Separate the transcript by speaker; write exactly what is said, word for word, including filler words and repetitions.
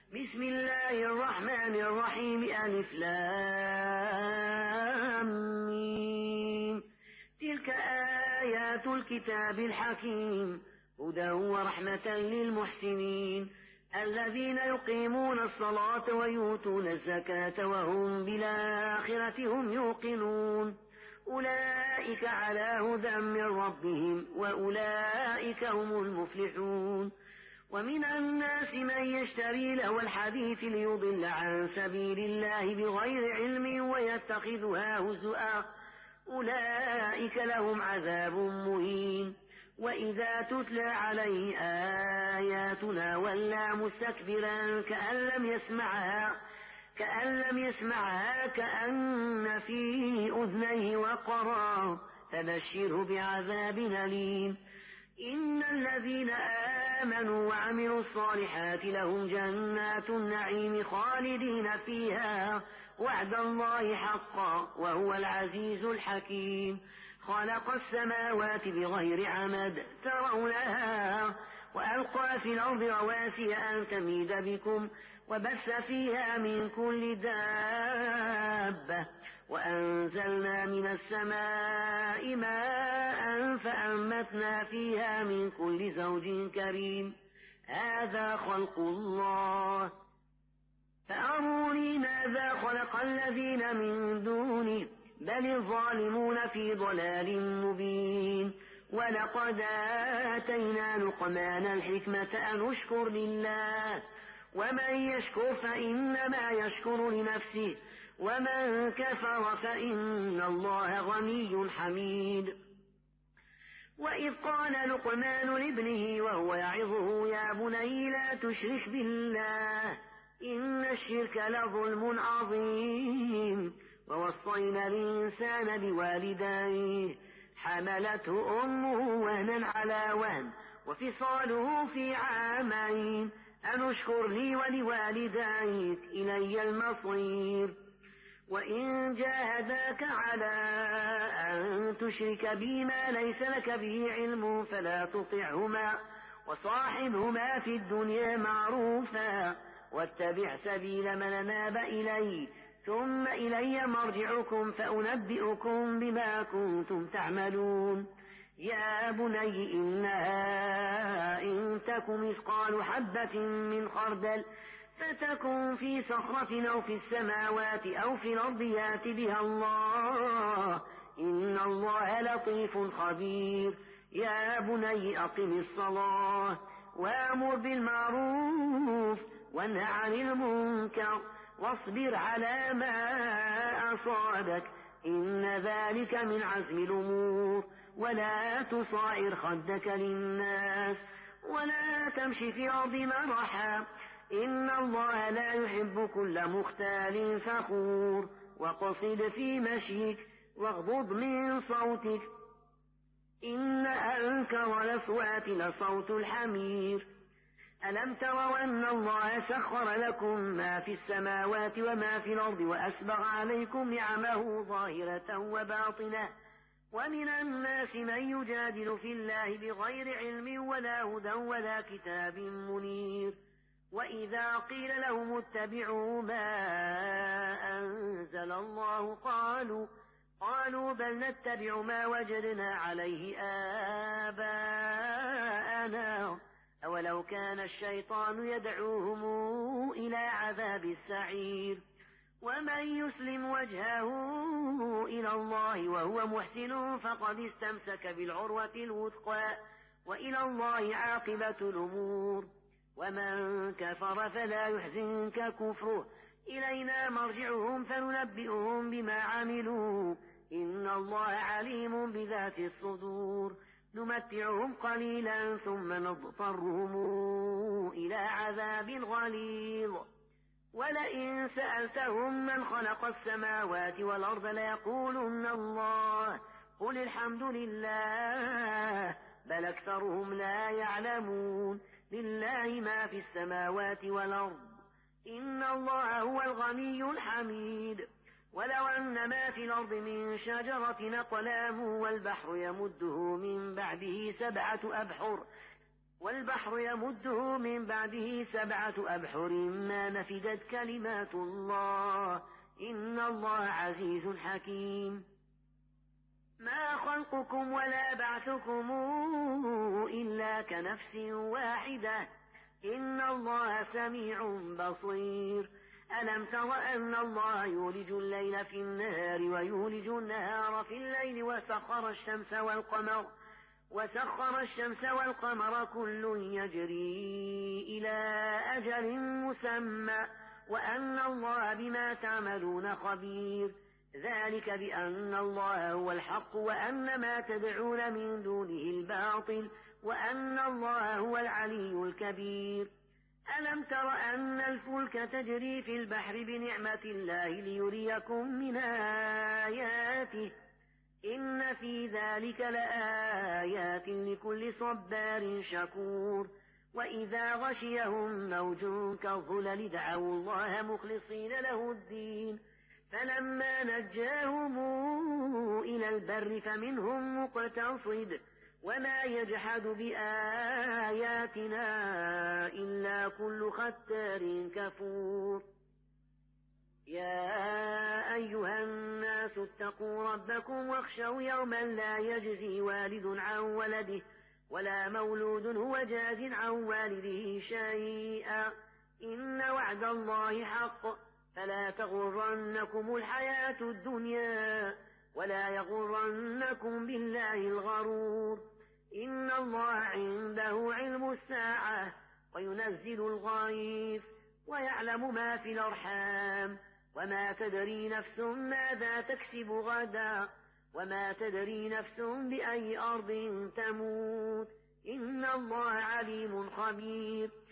Speaker 1: بسم الله الرحمن الرحيم ألف لام ميم. تلك آيات الكتاب الحكيم هدى ورحمة للمحسنين الذين يقيمون الصلاة ويؤتون الزكاة وهم بالآخرة هم يوقنون أولئك على هدى من ربهم وأولئك هم المفلحون. ومن الناس من يشتري له الحديث ليضل عن سبيل الله بغير علم ويتخذها هزؤا أولئك لهم عذاب مهين. وإذا تتلى عليه آياتنا ولى مستكبرا كأن لم يسمعها كأن لم يسمعها كأن في أذنيه وقرا فبشره بعذاب أليم. إن الذين آمنوا وعملوا الصالحات لهم جنات النعيم خالدين فيها وعد الله حقا وهو العزيز الحكيم. خلق السماوات بغير عمد ترونها وألقى في الأرض رواسي أن تميد بكم وبث فيها من كل دابة وأنزلنا من السماء ماء فأنبتنا فيها من كل زوج كريم. هذا خلق الله فأروني ماذا خلق الذين من دونه بل الظالمون في ضلال مبين. ولقد آتينا لقمان الحكمة أن اشكر لله ومن يشكر فإنما يشكر لنفسه ومن كفر فإن الله غني حميد. وإذ قال لقمان لابنه وهو يعظه يا بني لا تشرك بالله إن الشرك لظلم عظيم. ووصينا الإنسان بوالديه حملته أمه وهنا على وهن وفصاله في عامين أن اشكر لي ولوالديك إلي المصير. وإن جاهداك على أن تشرك بي ما ليس لك به علم فلا تطعهما وصاحبهما في الدنيا معروفا واتبع سبيل من أناب إلي ثم إلي مرجعكم فأنبئكم بما كنتم تعملون. يا بني إنها إن تك مثقال حبة من خردل فتكن في صخرة أو في السماوات أو في الأرض يأت بها الله إن الله لطيف خبير. يا بني أقم الصلاة وأمر بالمعروف وانه عن المنكر واصبر على ما أصابك إن ذلك من عزم الأمور. ولا تصاعر خدك للناس ولا تمشي في الأرض مرحا إن الله لا يحب كل مختال فخور. وقصد في مشيك واغضض من صوتك إن أنكر الأصوات لصوت الحمير. ألم تروا أن الله سخر لكم ما في السماوات وما في الأرض وأسبغ عليكم نعمه ظاهرة وباطنة ومن الناس من يجادل في الله بغير علم ولا هدى ولا كتاب منير. وإذا قيل لهم اتبعوا ما أنزل الله قالوا قالوا بل نتبع ما وجدنا عليه آباءنا أولو كان الشيطان يدعوهم إلى عذاب السعير. ومن يسلم وجهه إلى الله وهو محسن فقد استمسك بالعروة الوثقى وإلى الله عاقبة الأمور. ومن كفر فلا يحزنك كفره إلينا مرجعهم فننبئهم بما عملوا إن الله عليم بذات الصدور. نمتعهم قليلا ثم نضطرهم إلى عذاب غليظ. ولئن سألتهم من خلق السماوات والأرض ليقولن الله قل الحمد لله بل أكثرهم لا يعلمون. لله ما في السماوات والأرض إن الله هو الغني الحميد. ولو أن ما في الأرض من شجرة أقلام والبحر يمده من بعده سبعة أبحر والبحر يمده من بعده سبعة أبحر ما نفدت كلمات الله إن الله عزيز حكيم ما خلقكم ولا بعثكم إلا كنفس واحدة إن الله سميع بصير ألم تر أن الله يولج الليل في النهار ويولج النهار في الليل وسخر الشمس والقمر وسخر الشمس والقمر كل يجري إلى أجل مسمى وأن الله بما تعملون خبير ذلك بأن الله هو الحق وأن ما تدعون من دونه الباطل وأن الله هو العلي الكبير ألم تر أن الفلك تجري في البحر بنعمة الله ليريكم من آياته إن في ذلك لآيات لكل صبار شكور وإذا غشيهم موج كالظلل دعوا الله مخلصين له الدين فلما نجاهم إلى البر فمنهم مقتصد وما يجحد بآياتنا إلا كل ختار كفور يا أيها الناس اتقوا ربكم واخشوا يوما لا يجزي والد عن ولده ولا مولود هو جاز عن والده شيئا إن وعد الله حق فلا تغرنكم الحياة الدنيا ولا يغرنكم بالله الغرور إن الله عنده علم الساعة وينزل الغيث ويعلم ما في الأرحام وما تدري نفس ماذا تكسب غدا وما تدري نفس بأي أرض تموت إن الله عليم خبير